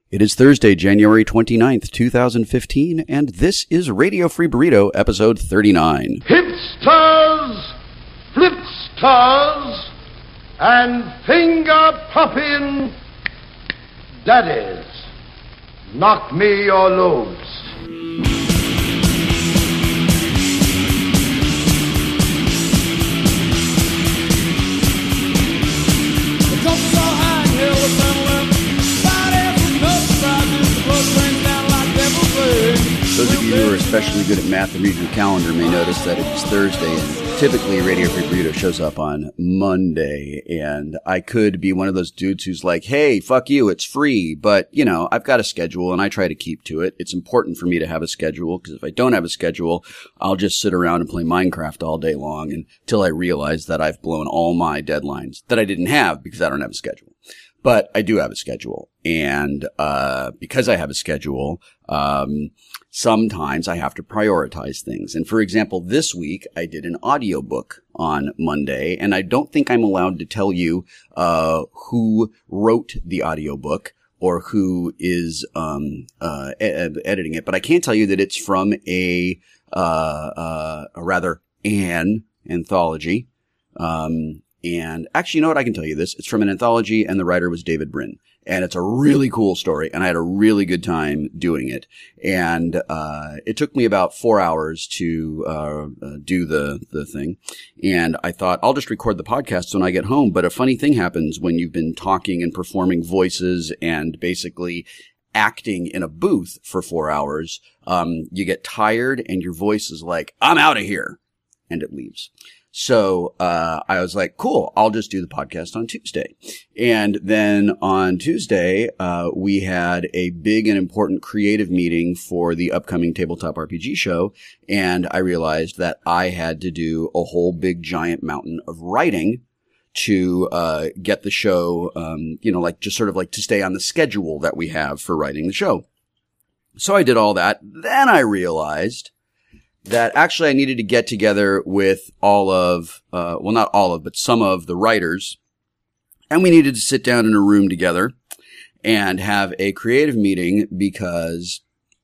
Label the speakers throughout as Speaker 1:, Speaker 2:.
Speaker 1: It is Thursday, January 29th, 2015, and this is Radio Free Burrito, episode 39.
Speaker 2: Hipsters, flipsters, and finger-popping daddies. Knock me your loads.
Speaker 1: Those of you who are especially good at math and reading the calendar may notice that it is Thursday, and typically Radio Free Burrito shows up on Monday, and I could be one of those dudes who's like, hey, fuck you, it's free, but, you know, I've got a schedule, and I try to keep to it. It's important for me to have a schedule, because if I don't have a schedule, I'll just sit around and play Minecraft all day long until I realize that I've blown all my deadlines that I didn't have because I don't have a schedule. But I do have a schedule, and because I have a schedule, sometimes I have to prioritize things. And for example, this week I did an audiobook on Monday, and I don't think I'm allowed to tell you who wrote the audiobook or who is editing it, but I can tell you that it's from an anthology. And actually, you know what? I can tell you this. It's from an anthology, and the writer was David Brin. And it's a really cool story, and I had a really good time doing it. And it took me about 4 hours to do the thing. And I thought, I'll just record the podcast when I get home. But a funny thing happens when you've been talking and performing voices and basically acting in a booth for 4 hours. You get tired, and your voice is like, I'm out of here. And it leaves. So, I was like, cool, I'll just do the podcast on Tuesday. And then on Tuesday, we had a big and important creative meeting for the upcoming tabletop RPG show. And I realized that I had to do a whole big giant mountain of writing to, get the show, just sort of like to stay on the schedule that we have for writing the show. So I did all that. Then I realized that actually I needed to get together with all of, not all of, but some of the writers. And we needed to sit down in a room together and have a creative meeting because,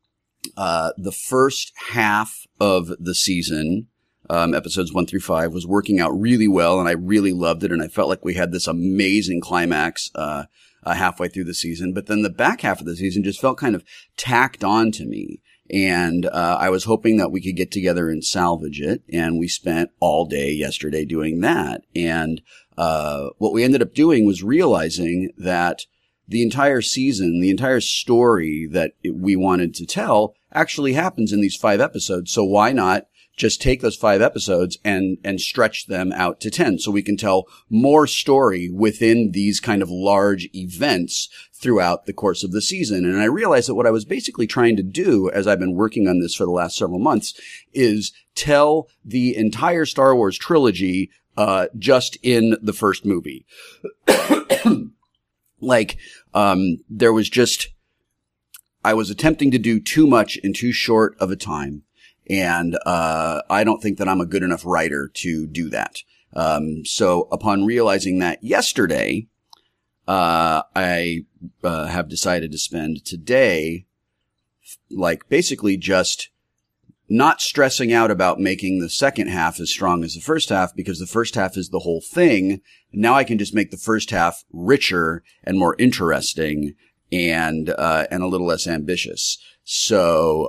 Speaker 1: the first half of the season, episodes 1 through 5 was working out really well, and I really loved it. And I felt like we had this amazing climax, halfway through the season. But then the back half of the season just felt kind of tacked on to me. And I was hoping that we could get together and salvage it. And we spent all day yesterday doing that. And what we ended up doing was realizing that the entire season, the entire story that we wanted to tell actually happens in these 5 episodes. So why not just take those 5 episodes and stretch them out to 10 so we can tell more story within these kind of large events throughout the course of the season. And I realized that what I was basically trying to do as I've been working on this for the last several months is tell the entire Star Wars trilogy, just in the first movie. I was attempting to do too much in too short of a time. And, I don't think that I'm a good enough writer to do that. So upon realizing that yesterday, I have decided to spend today, basically just not stressing out about making the second half as strong as the first half, because the first half is the whole thing. Now I can just make the first half richer and more interesting and a little less ambitious. So,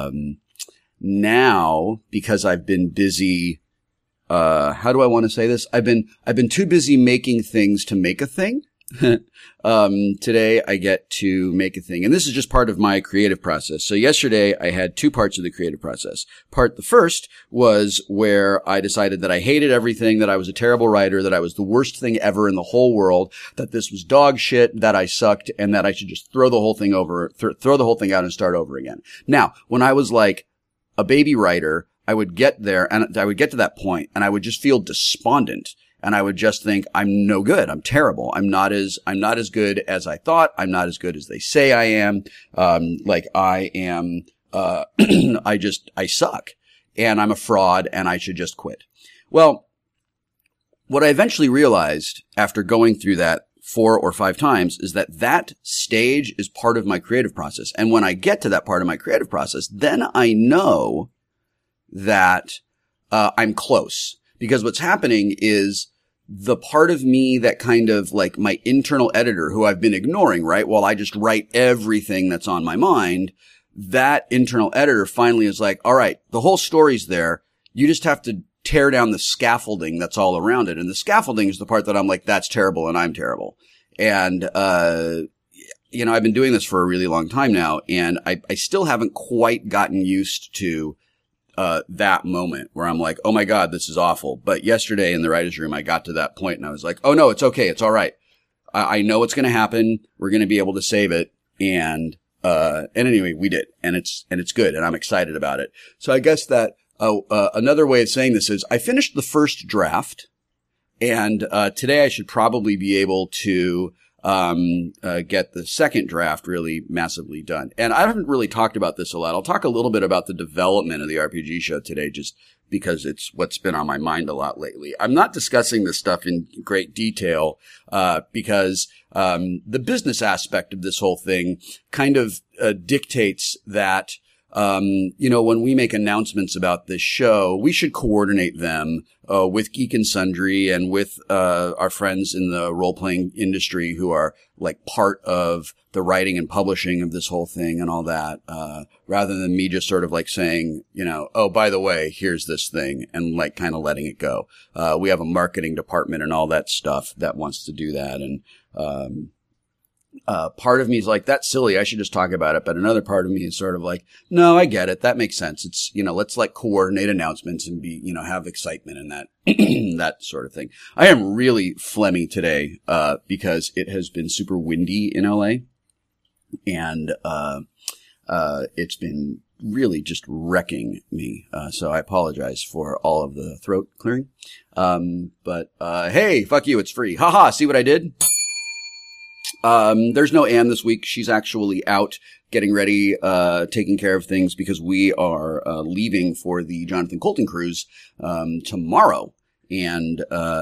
Speaker 1: now, because I've been busy, how do I want to say this? I've been too busy making things to make a thing. Today I get to make a thing, and this is just part of my creative process. So yesterday I had 2 parts of the creative process. The first was where I decided that I hated everything, that I was a terrible writer, that I was the worst thing ever in the whole world, that this was dog shit, that I sucked, and that I should just throw the whole thing out and start over again. Now, when I was like a baby writer, I would get there and I would get to that point and I would just feel despondent. And I would just think, I'm no good. I'm terrible. I'm not as good as I thought. I'm not as good as they say I am. I am, I suck and I'm a fraud and I should just quit. Well, what I eventually realized after going through that 4 or 5 times is that stage is part of my creative process. And when I get to that part of my creative process, then I know that I'm close, because what's happening is the part of me that kind of like my internal editor who I've been ignoring, right? While I just write everything that's on my mind, that internal editor finally is like, all right, the whole story's there. You just have to tear down the scaffolding that's all around it. And the scaffolding is the part that I'm like, that's terrible and I'm terrible. And, you know, I've been doing this for a really long time now, and I still haven't quite gotten used to that moment where I'm like, oh my God, this is awful. But yesterday in the writer's room, I got to that point and I was like, oh no, it's okay. It's all right. I know what's going to happen. We're going to be able to save it. And anyway, we did. And it's good. And I'm excited about it. So I guess that, another way of saying this is I finished the first draft, and, today I should probably be able to, get the second draft really massively done. And I haven't really talked about this a lot. I'll talk a little bit about the development of the RPG show today, just because it's what's been on my mind a lot lately. I'm not discussing this stuff in great detail, because, the business aspect of this whole thing kind of, dictates that, you know, when we make announcements about this show, we should coordinate them, with Geek and Sundry and with, our friends in the role-playing industry who are like part of the writing and publishing of this whole thing and all that, rather than me just sort of like saying, you know, oh, by the way, here's this thing, and like kind of letting it go. We have a marketing department and all that stuff that wants to do that. And, part of me is like, that's silly. I should just talk about it. But another part of me is sort of like, no, I get it. That makes sense. It's, you know, let's like coordinate announcements and be, you know, have excitement in that, that sort of thing. I am really phlegmy today, because it has been super windy in LA, and, it's been really just wrecking me. So I apologize for all of the throat clearing. But, hey, fuck you. It's free. Haha. See what I did? There's no Anne this week. She's actually out getting ready, taking care of things, because we are, leaving for the Jonathan Colton cruise, tomorrow. And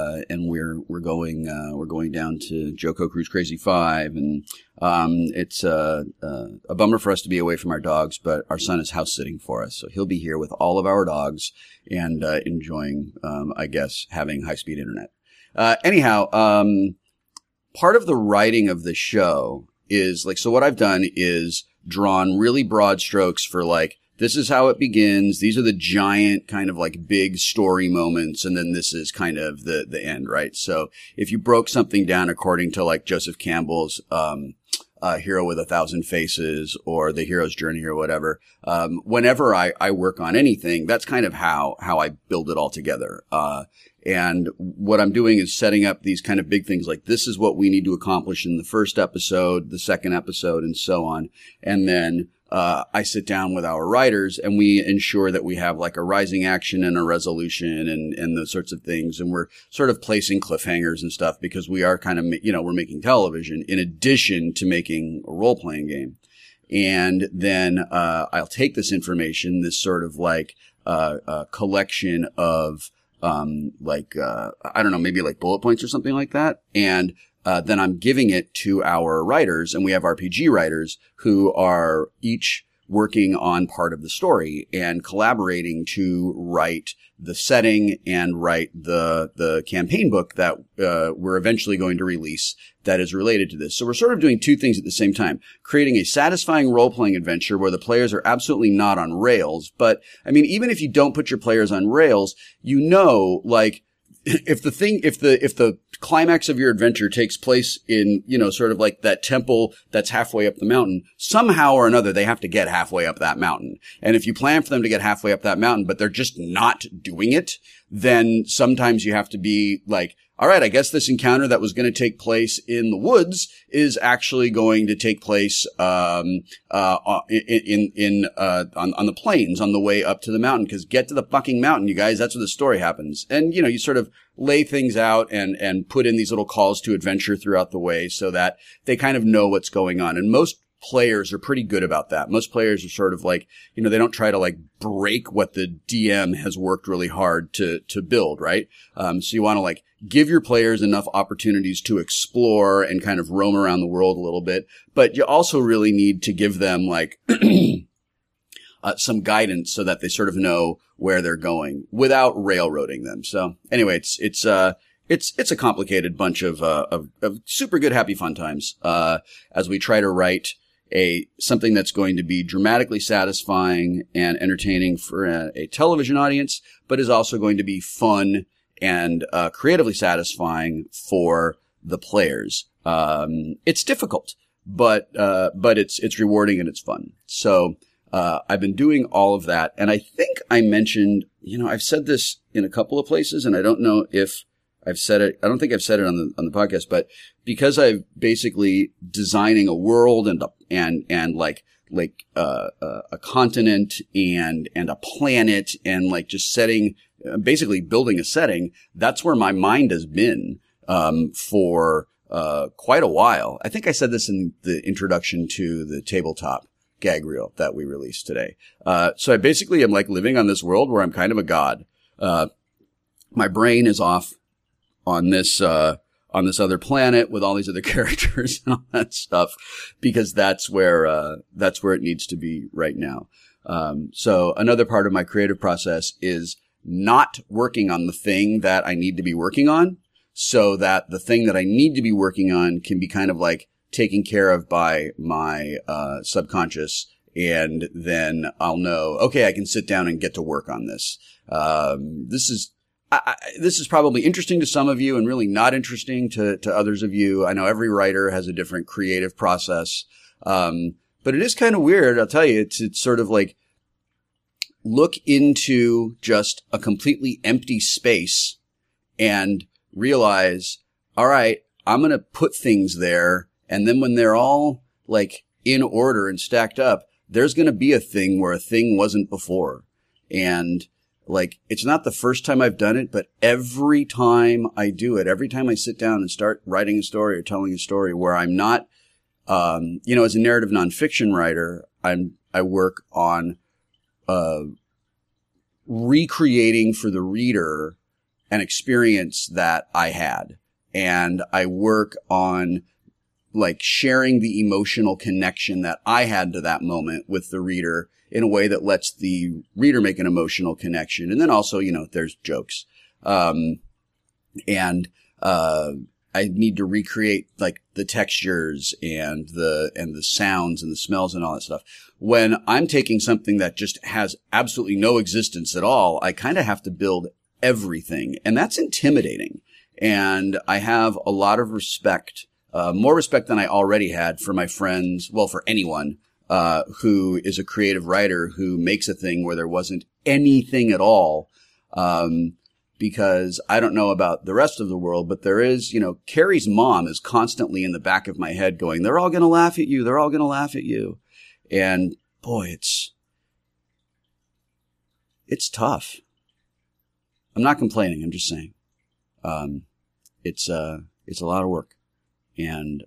Speaker 1: we're going down to Joko Cruise Crazy 5. And, it's, a bummer for us to be away from our dogs, but our son is house sitting for us. So he'll be here with all of our dogs and, enjoying, I guess, having high speed internet. Anyhow, part of the writing of the show is like, so what I've done is drawn really broad strokes for like, this is how it begins. These are the giant kind of like big story moments. And then this is kind of the end, right? So if you broke something down according to like Joseph Campbell's, Hero with 1,000 Faces or The Hero's Journey or whatever, whenever I work on anything, that's kind of how I build it all together. And what I'm doing is setting up these kind of big things, like this is what we need to accomplish in the first episode, the second episode, and so on. And then, I sit down with our writers and we ensure that we have like a rising action and a resolution and those sorts of things. And we're sort of placing cliffhangers and stuff, because we are kind of, you know, we're making television in addition to making a role-playing game. And then, I'll take this information, this sort of like, collection of, I don't know, maybe like bullet points or something like that. And, then I'm giving it to our writers, and we have RPG writers who are each working on part of the story and collaborating to write the setting and write the campaign book that, we're eventually going to release that is related to this. So we're sort of doing two things at the same time, creating a satisfying role-playing adventure where the players are absolutely not on rails. But I mean, even if you don't put your players on rails, you know, like, if the climax of your adventure takes place in, you know, sort of like that temple that's halfway up the mountain, somehow or another, they have to get halfway up that mountain. And if you plan for them to get halfway up that mountain, but they're just not doing it, then sometimes you have to be like, all right, I guess this encounter that was going to take place in the woods is actually going to take place, on the plains on the way up to the mountain. Cause get to the fucking mountain, you guys. That's where the story happens. And, you know, you sort of lay things out and put in these little calls to adventure throughout the way so that they kind of know what's going on. And most players are pretty good about that. Most players are sort of like, you know, they don't try to like break what the DM has worked really hard to build, right? So you want to like give your players enough opportunities to explore and kind of roam around the world a little bit. But you also really need to give them like some guidance so that they sort of know where they're going without railroading them. So anyway, it's a complicated bunch of super good, happy, fun times, as we try to write something that's going to be dramatically satisfying and entertaining for a television audience, but is also going to be fun and creatively satisfying for the players. It's difficult, but it's rewarding and it's fun. So I've been doing all of that, and I think I mentioned, I've said this in a couple of places, and I don't know if I've said it. I don't think I've said it on the podcast, but because I'm basically designing a world and a continent and a planet and like just setting, basically building a setting, that's where my mind has been for quite a while. I think I said this in the introduction to the tabletop gag reel that we released today. So I basically am like living on this world where I'm kind of a god. My brain is off on this other planet with all these other characters and all that stuff, because that's where it needs to be right now. So another part of my creative process is not working on the thing that I need to be working on, so that the thing that I need to be working on can be kind of like taken care of by my subconscious, and then I'll know, okay, I can sit down and get to work on this. This is probably interesting to some of you and really not interesting to others of you. I know every writer has a different creative process. But it is kind of weird. I'll tell you, it's sort of like look into just a completely empty space and realize, all right, I'm going to put things there. And then when they're all like in order and stacked up, there's going to be a thing where a thing wasn't before. And like, it's not the first time I've done it, but every time I do it, every time I sit down and start writing a story or telling a story where I'm not, as a narrative nonfiction writer, I work on, recreating for the reader an experience that I had. And I work on like sharing the emotional connection that I had to that moment with the reader in a way that lets the reader make an emotional connection. And then also, there's jokes. I need to recreate like the textures and the sounds and the smells and all that stuff. When I'm taking something that just has absolutely no existence at all, I kind of have to build everything, and that's intimidating. And I have a lot of respect, more respect than I already had for my friends, well, for anyone who is a creative writer who makes a thing where there wasn't anything at all. Because I don't know about the rest of the world, but there is, Carrie's mom is constantly in the back of my head going, they're all going to laugh at you. They're all going to laugh at you. And boy, it's tough. I'm not complaining. I'm just saying, it's a lot of work and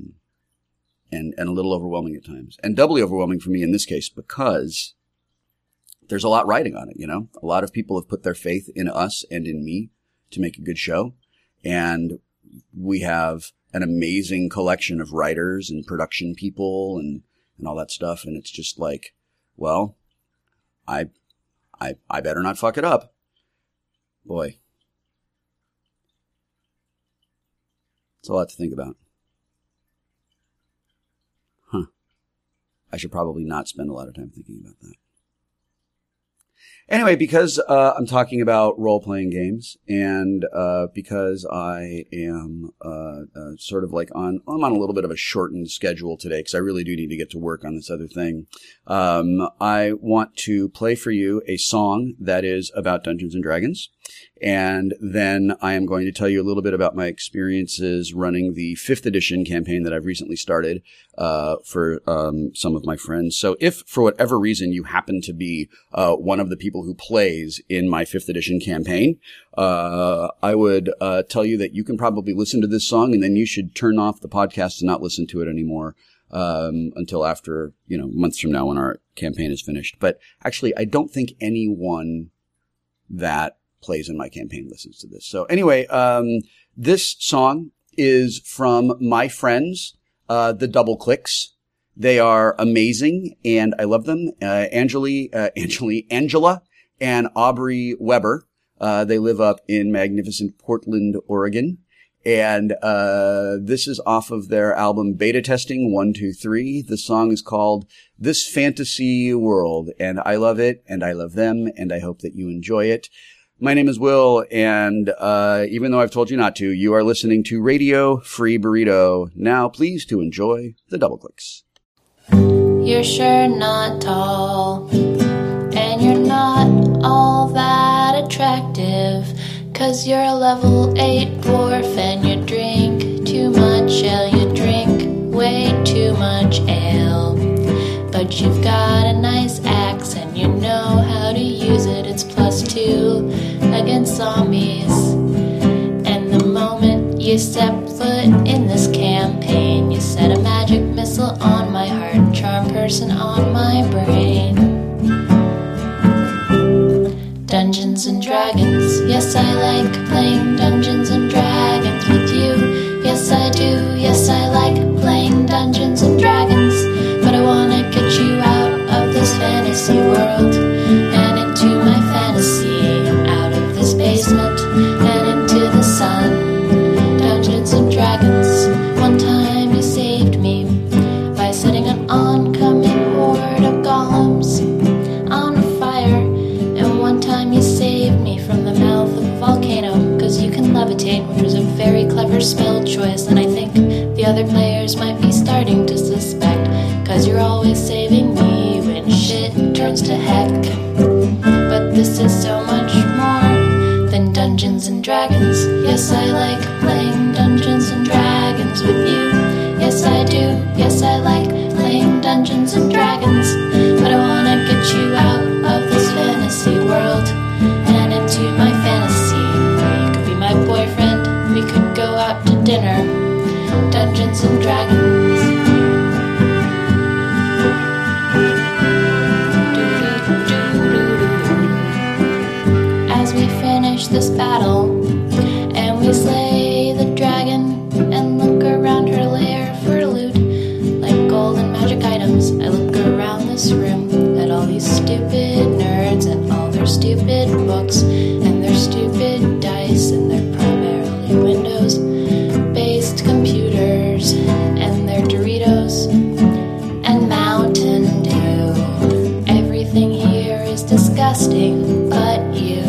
Speaker 1: a little overwhelming at times, and doubly overwhelming for me in this case, because there's a lot riding on it, A lot of people have put their faith in us and in me to make a good show. And we have an amazing collection of writers and production people and all that stuff. And it's just like, well, I better not fuck it up. Boy. It's a lot to think about. I should probably not spend a lot of time thinking about that. Anyway, because I'm talking about role-playing games, and because I am sort of like I'm on a little bit of a shortened schedule today, because I really do need to get to work on this other thing. I want to play for you a song that is about Dungeons and Dragons, and then I am going to tell you a little bit about my experiences running the 5th edition campaign that I've recently started for some of my friends. So if for whatever reason you happen to be one of the people who plays in my 5th edition campaign, I would tell you that you can probably listen to this song, and then you should turn off the podcast and not listen to it anymore until after, months from now when our campaign is finished. But actually, I don't think anyone that plays in my campaign listens to this. So anyway, this song is from my friends, the Double Clicks. They are amazing and I love them. Angela and Aubrey Weber. They live up in magnificent Portland, Oregon. And this is off of their album Beta Testing 1, 2, 3. The song is called This Fantasy World. And I love it, and I love them, and I hope that you enjoy it. My name is Will, and even though I've told you not to, you are listening to Radio Free Burrito. Now, please to enjoy the Double Clicks.
Speaker 3: You're sure not tall, and you're not all that attractive. 'Cause you're a level 8 dwarf and you drink too much ale. You drink way too much ale. But you've got a nice axe and you know how to use it. It's +2 against zombies. And the moment you step foot in this campaign, you set a magic missile on my heart and charm person on my brain. Dungeons and Dragons, yes I like playing Dungeons and Dragons with you. Yes I do, yes I like playing Dungeons and Dragons. But I wanna get you out of this fantasy world and into my fantasy. Out of this basement and into the sun. Dungeons and Dragons, one time you saved me by setting an oncoming horde of golems on fire. And one time you saved me from the mouth of a volcano, 'cause you can levitate, which was a very clever spell choice. And I think the other players might be starting to suspect, 'cause you're always saving me when shit turns to heck. But this is so much more than Dungeons and Dragons. Yes, I like playing Dungeons and Dragons with you. Yes, I do. Yes, I like playing Dungeons and Dragons. But I wanna get you out of this fantasy world and into my fantasy. You could be my boyfriend, we could go out to dinner. Dungeons and Dragons. As we finish this battle and we slay the dragon and look around her lair for loot, like gold and magic items, I look around this room at all these stupid nerds and all their stupid books and their stupid dice and their primarily Windows-based computers and their Doritos and Mountain Dew. Everything here is disgusting but you.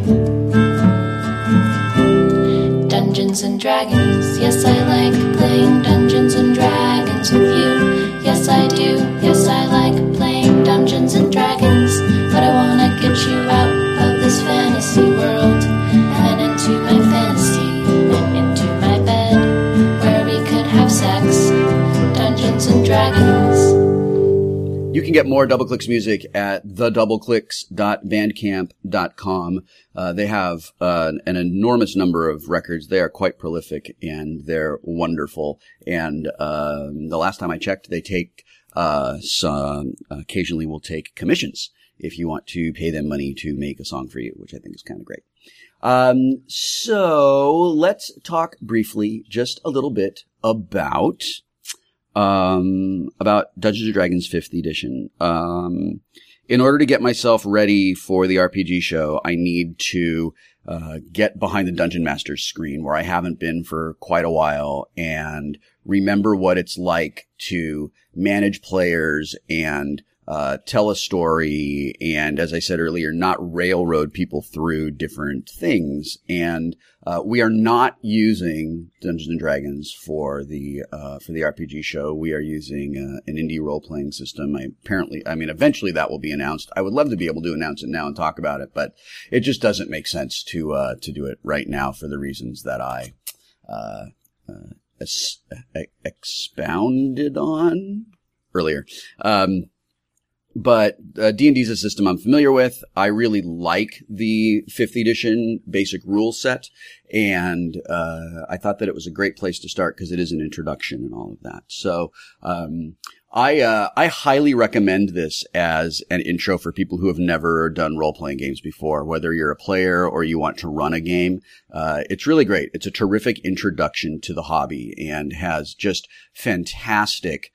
Speaker 3: Dungeons and Dragons, yes I like playing Dungeons and Dragons with you. Yes I do, yes I like playing Dungeons and Dragons. But I wanna get you out of this fantasy world and into my fantasy and into my bed where we could have sex. Dungeons and Dragons.
Speaker 1: You can get more Double Clicks music at thedoubleclicks.bandcamp.com. They have an enormous number of records. They are quite prolific and they're wonderful. And the last time I checked, they take occasionally will take commissions if you want to pay them money to make a song for you, which I think is kind of great. So let's talk briefly just a little bit about Dungeons & Dragons 5th edition. In order to get myself ready for the RPG show, I need to get behind the Dungeon Master's screen where I haven't been for quite a while and remember what it's like to manage players and tell a story and, as I said earlier, not railroad people through different things. And we are not using Dungeons and Dragons for the RPG show. We are using an indie role-playing system. Eventually that will be announced. I would love to be able to announce it now and talk about it, but it just doesn't make sense to do it right now for the reasons that I expounded on earlier. But D&D is a system I'm familiar with. I really like the 5th edition basic rule set, and I thought that it was a great place to start because it is an introduction and all of that. So I highly recommend this as an intro for people who have never done role-playing games before, whether you're a player or you want to run a game. It's really great. It's a terrific introduction to the hobby and has just fantastic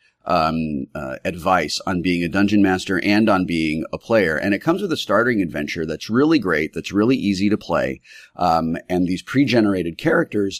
Speaker 1: advice on being a dungeon master and on being a player. And it comes with a starting adventure that's really great, that's really easy to play, and these pre-generated characters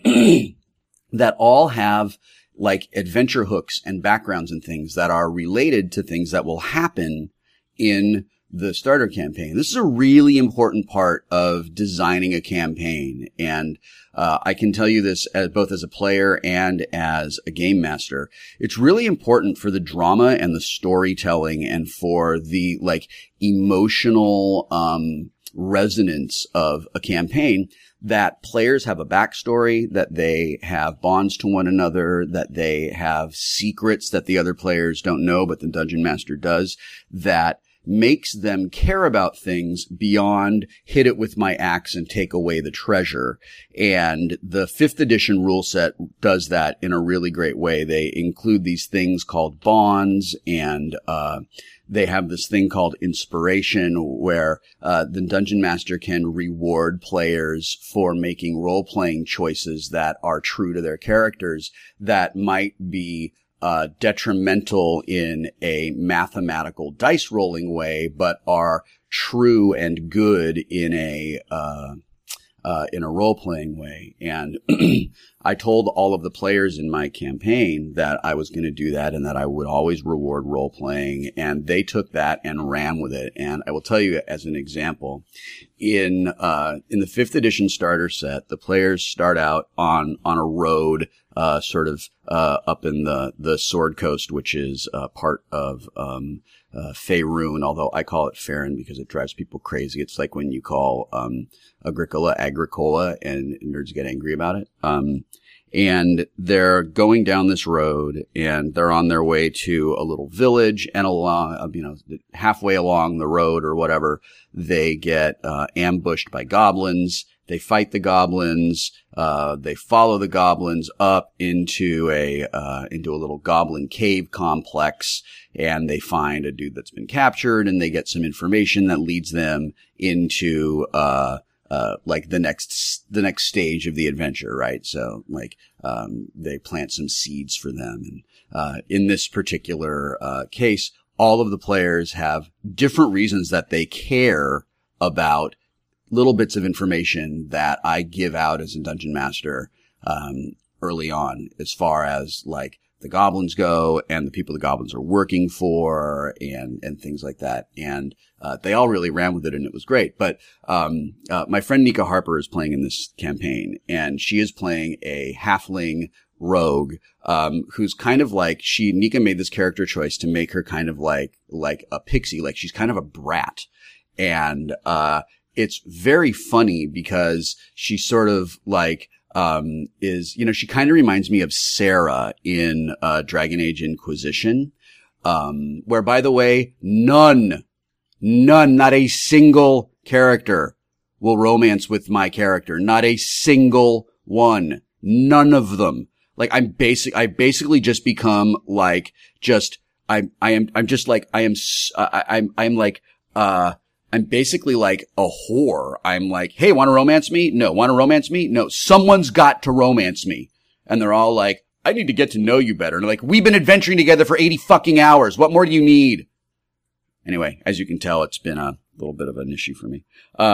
Speaker 1: that all have like adventure hooks and backgrounds and things that are related to things that will happen in the starter campaign. This is a really important part of designing a campaign. And I can tell you this as both as a player and as a game master. It's really important for the drama and the storytelling and for the like emotional resonance of a campaign that players have a backstory, that they have bonds to one another, that they have secrets that the other players don't know, but the dungeon master does, that makes them care about things beyond hit it with my axe and take away the treasure. And the 5th edition rule set does that in a really great way. They include these things called bonds, and they have this thing called inspiration where the dungeon master can reward players for making role-playing choices that are true to their characters that might be detrimental in a mathematical dice rolling way, but are true and good in a role-playing way. And I told all of the players in my campaign that I was going to do that and that I would always reward role-playing, and they took that and ran with it. And I will tell you as an example, in the 5th edition starter set, the players start out on a road, sort of, up in the Sword Coast, which is, part of, Faerun, although I call it Faerun because it drives people crazy. It's like when you call, Agricola, and nerds get angry about it. And they're going down this road and they're on their way to a little village, and along, halfway along the road or whatever, they get, ambushed by goblins. They fight the goblins. They follow the goblins up into a little goblin cave complex, and they find a dude that's been captured, and they get some information that leads them into, like the next stage of the adventure, right? So, like, they plant some seeds for them. And, in this particular, case, all of the players have different reasons that they care about little bits of information that I give out as a dungeon master, early on, as far as like the goblins go and the people the goblins are working for and things like that. And, they all really ran with it, and it was great. But, my friend Nika Harper is playing in this campaign, and she is playing a halfling rogue, who's kind of like, Nika made this character choice to make her kind of like a pixie, like she's kind of a brat. And, it's very funny because she sort of like, she kind of reminds me of Sarah in, Dragon Age Inquisition, where, by the way, none, not a single character will romance with my character. Not a single one. None of them. Like, I basically just become like, I'm basically like a whore. I'm like, hey, want to romance me? No. Want to romance me? No. Someone's got to romance me. And they're all like, I need to get to know you better. And they're like, we've been adventuring together for 80 fucking hours. What more do you need? Anyway, as you can tell, it's been a little bit of an issue for me.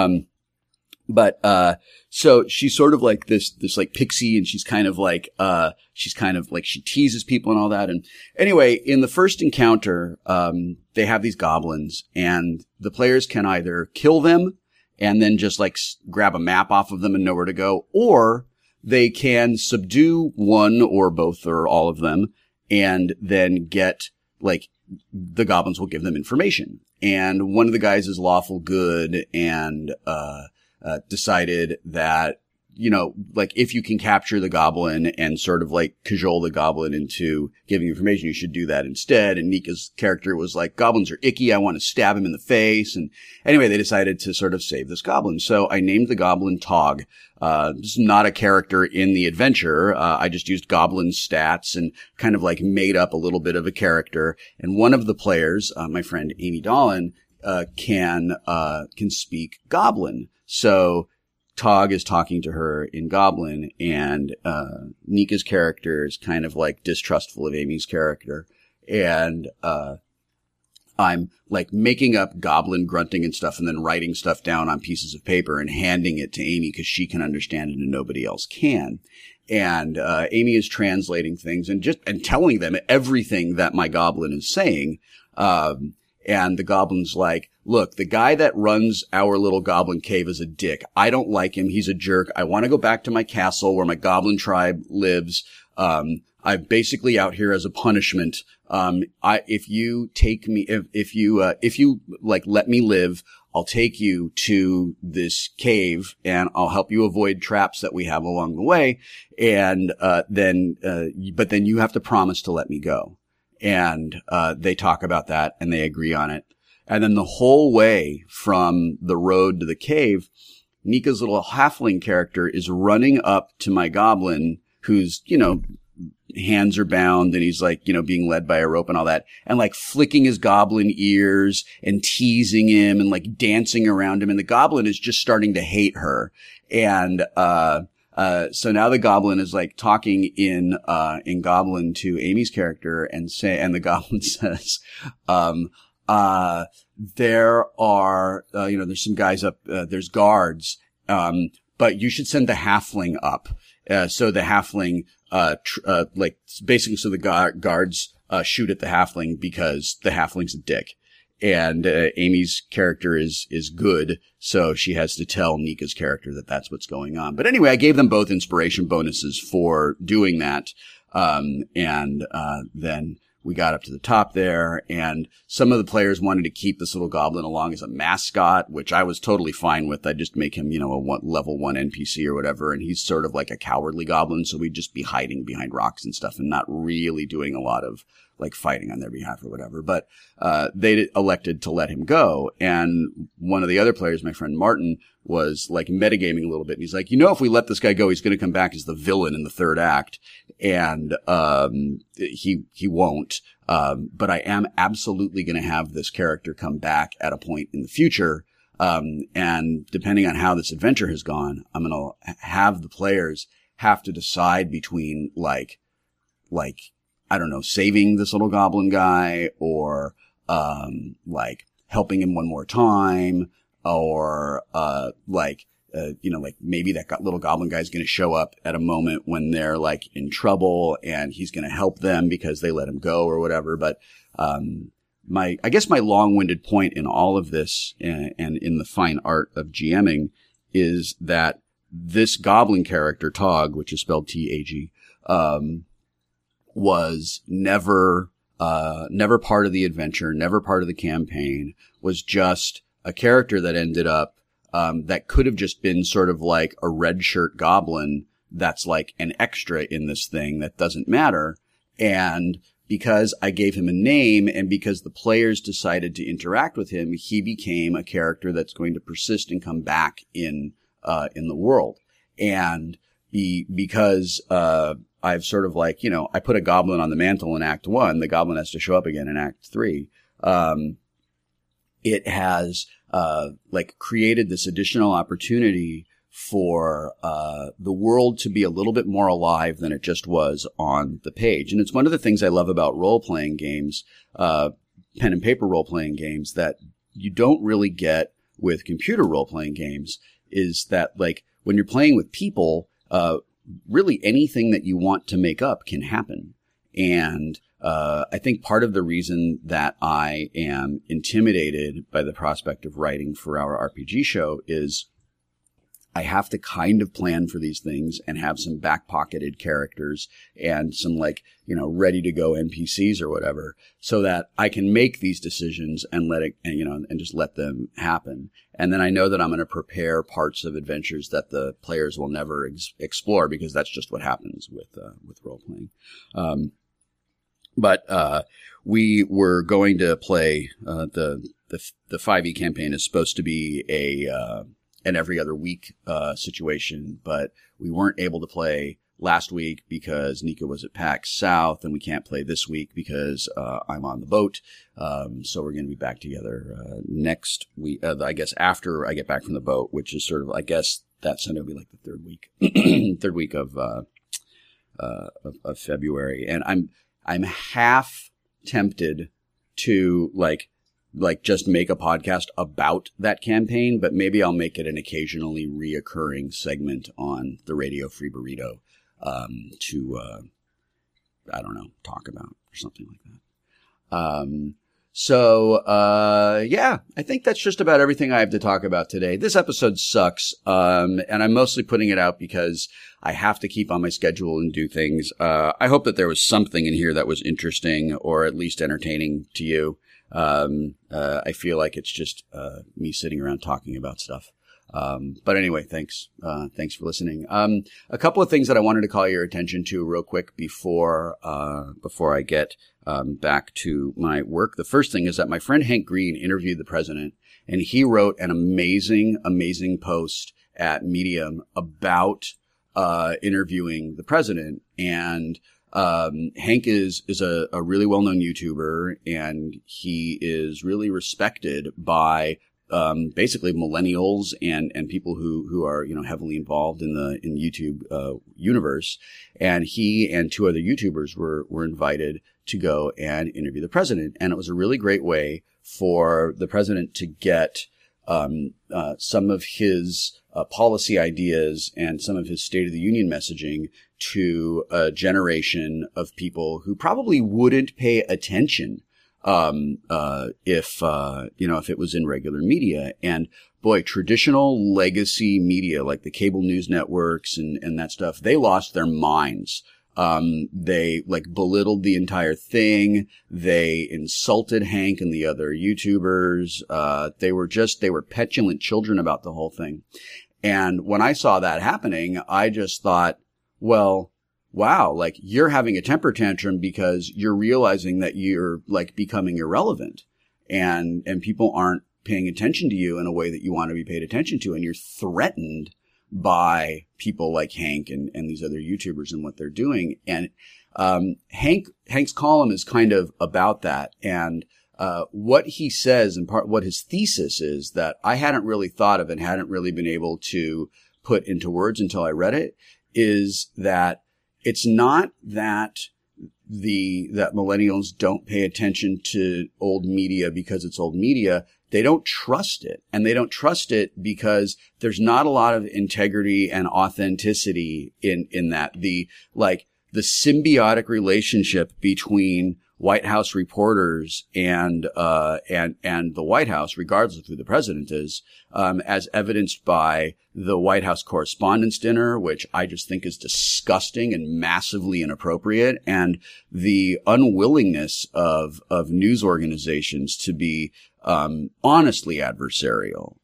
Speaker 1: So she's sort of like this like pixie, and she's kind of like she teases people and all that. And anyway, in the first encounter, they have these goblins, and the players can either kill them and then just like grab a map off of them and know where to go, or they can subdue one or both or all of them, and then get like, the goblins will give them information. And one of the guys is lawful good and, decided that like if you can capture the goblin and sort of like cajole the goblin into giving information, you should do that instead. And Nika's character was like, goblins are icky. I want to stab him in the face. And anyway, they decided to sort of save this goblin. So I named the goblin Tog. This is not a character in the adventure. I just used goblin stats and kind of like made up a little bit of a character. And one of the players, my friend Amy Dolan, can speak goblin. So Tog is talking to her in Goblin, and Nika's character is kind of like distrustful of Amy's character. And I'm like making up Goblin grunting and stuff and then writing stuff down on pieces of paper and handing it to Amy because she can understand it and nobody else can. And Amy is translating things and telling them everything that my Goblin is saying. And the Goblin's like, look, the guy that runs our little goblin cave is a dick. I don't like him. He's a jerk. I want to go back to my castle where my goblin tribe lives. I'm basically out here as a punishment. If you like let me live, I'll take you to this cave and I'll help you avoid traps that we have along the way. And, but then you have to promise to let me go. And, they talk about that and they agree on it. And then the whole way from the road to the cave, Nika's little halfling character is running up to my goblin who's, hands are bound and he's like, being led by a rope and all that, and like flicking his goblin ears and teasing him and like dancing around him. And the goblin is just starting to hate her. And, so now the goblin is like talking in goblin to Amy's character and the goblin says, there are, there's some guys up, there's guards, but you should send the halfling up. So the halfling, basically so the guards, shoot at the halfling because the halfling's a dick. And, Amy's character is good. So she has to tell Nika's character that that's what's going on. But anyway, I gave them both inspiration bonuses for doing that. Then we got up to the top there, and some of the players wanted to keep this little goblin along as a mascot, which I was totally fine with. I'd just make him, a level 1 NPC or whatever, and he's sort of like a cowardly goblin, so we'd just be hiding behind rocks and stuff and not really doing a lot of like fighting on their behalf or whatever. But they elected to let him go, and one of the other players, my friend Martin, was like metagaming a little bit, and he's like, if we let this guy go, he's going to come back as the villain in the third act. And he won't. But I am absolutely going to have this character come back at a point in the future. And depending on how this adventure has gone, I'm going to have the players have to decide between like, I don't know, saving this little goblin guy or, like helping him one more time or, maybe that little goblin guy is going to show up at a moment when they're like in trouble and he's going to help them because they let him go or whatever. But, I guess my long-winded point in all of this and in the fine art of GMing is that this goblin character, Tog, which is spelled T-A-G, was never part of the adventure, never part of the campaign, was just a character that ended up that could have just been sort of like a red shirt goblin that's like an extra in this thing that doesn't matter. And because I gave him a name and because the players decided to interact with him, he became a character that's going to persist and come back in the world. And because I've sort of like, I put a goblin on the mantle in Act 1, the goblin has to show up again in Act 3. It has created this additional opportunity for the world to be a little bit more alive than it just was on the page. And it's one of the things I love about role-playing games, pen and paper role-playing games, that you don't really get with computer role-playing games, is that like when you're playing with people, really anything that you want to make up can happen. And I think part of the reason that I am intimidated by the prospect of writing for our RPG show is I have to kind of plan for these things and have some back-pocketed characters and some ready to go NPCs or whatever, so that I can make these decisions and and just let them happen. And then I know that I'm going to prepare parts of adventures that the players will never explore, because that's just what happens with role playing. But we were going to play the 5e campaign is supposed to be an every other week situation, but we weren't able to play last week because Nika was at PAX South, and we can't play this week because I'm on the boat. So we're going to be back together next week, I guess after I get back from the boat, which is sort of, I guess that Sunday will be like the third week of February. And I'm half tempted to just make a podcast about that campaign, but maybe I'll make it an occasionally reoccurring segment on the Radio Free Burrito to I don't know, talk about or something like that. Yeah, I think that's just about everything I have to talk about today. This episode sucks, and I'm mostly putting it out because I have to keep on my schedule and do things. I hope that there was something in here that was interesting or at least entertaining to you. I feel like it's just me sitting around talking about stuff. But anyway, thanks. Thanks for listening. A couple of things that I wanted to call your attention to real quick before I get back to my work. The first thing is that my friend Hank Green interviewed the president, and he wrote an amazing post at Medium about interviewing the president. And Hank is a really well-known YouTuber, and he is really respected by basically millennials and people who are, heavily involved in the YouTube universe. And he and two other YouTubers were invited to go and interview the president. And it was a really great way for the president to get some of his policy ideas and some of his State of the Union messaging to a generation of people who probably wouldn't pay attention if it was in regular media. And boy, traditional legacy media like the cable news networks and that stuff, they lost their minds. They belittled the entire thing. They insulted Hank and the other YouTubers. They were petulant children about the whole thing. And when I saw that happening, I just thought, well, wow, you're having a temper tantrum because you're realizing that you're becoming irrelevant and people aren't paying attention to you in a way that you want to be paid attention to. And you're threatened by people like Hank and these other YouTubers and what they're doing. And, Hank's column is kind of about that. And, what he says and what his thesis is that I hadn't really thought of and hadn't really been able to put into words until I read it is that it's not that that millennials don't pay attention to old media because it's old media. They don't trust it. And they don't trust it because there's not a lot of integrity and authenticity in that. The symbiotic relationship between White House reporters and the White House, regardless of who the president is, as evidenced by the White House Correspondents' Dinner, which I just think is disgusting and massively inappropriate, and the unwillingness of news organizations to be honestly adversarial.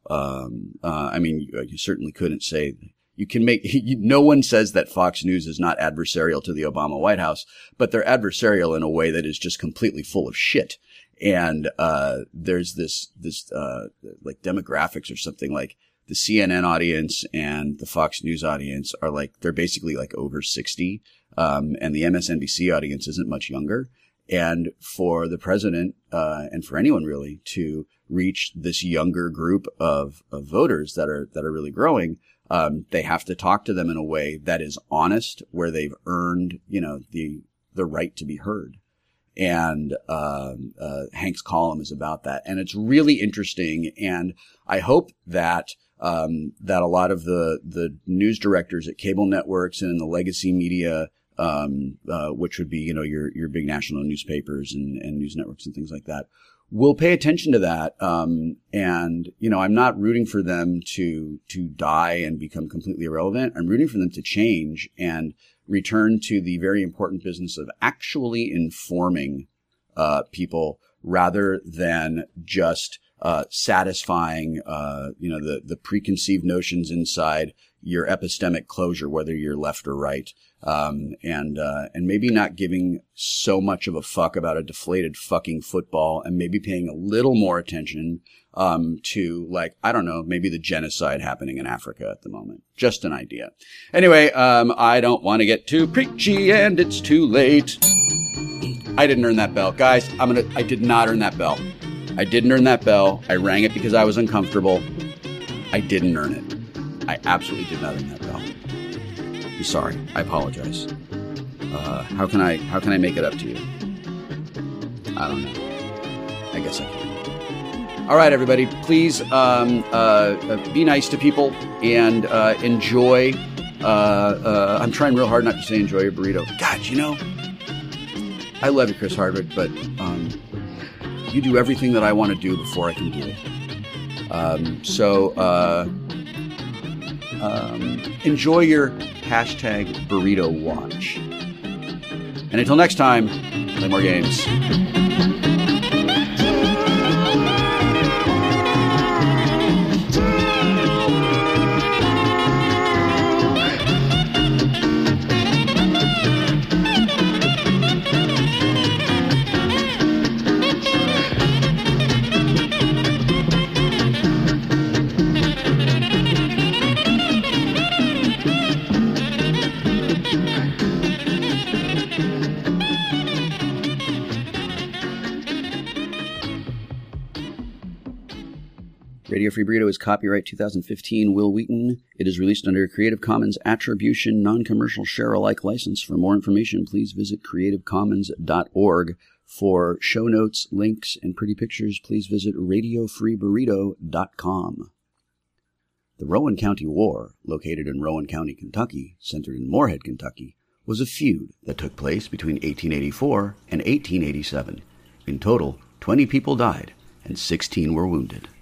Speaker 1: You certainly couldn't say. You can no one says that Fox News is not adversarial to the Obama White House, but they're adversarial in a way that is just completely full of shit. And, there's this demographics or something like the CNN audience and the Fox News audience are they're basically over 60. And the MSNBC audience isn't much younger. And for the president, and for anyone really to reach this younger group of voters that are really growing, they have to talk to them in a way that is honest, where they've earned, the right to be heard. And, Hank's column is about that. And it's really interesting. And I hope that a lot of the news directors at cable networks and in the legacy media, which would be, your big national newspapers and news networks and things like that, will pay attention to that. And, I'm not rooting for them to die and become completely irrelevant. I'm rooting for them to change and return to the very important business of actually informing, people rather than just, satisfying, the preconceived notions inside your epistemic closure, whether you're left or right. And maybe not giving so much of a fuck about a deflated fucking football, and maybe paying a little more attention, to maybe the genocide happening in Africa at the moment. Just an idea. Anyway, I don't want to get too preachy, and it's too late. I didn't earn that bell. Guys, I did not earn that bell. I didn't earn that bell. I rang it because I was uncomfortable. I didn't earn it. I absolutely did not earn that bell. I'm sorry. I apologize. How can I make it up to you? I don't know. I guess I can. All right, everybody. Please be nice to people and enjoy. I'm trying real hard not to say enjoy your burrito. God, I love you, Chris Hardwick, but you do everything that I want to do before I can do it. So enjoy your #burrito watch. And until next time, play more games. Radio Free Burrito is copyright 2015 Will Wheaton. It is released under a Creative Commons Attribution Non-Commercial Share-alike license. For more information, please visit creativecommons.org. For show notes, links, and pretty pictures, please visit radiofreeburrito.com. The Rowan County War, located in Rowan County, Kentucky, centered in Moorhead, Kentucky, was a feud that took place between 1884 and 1887. In total, 20 people died and 16 were wounded.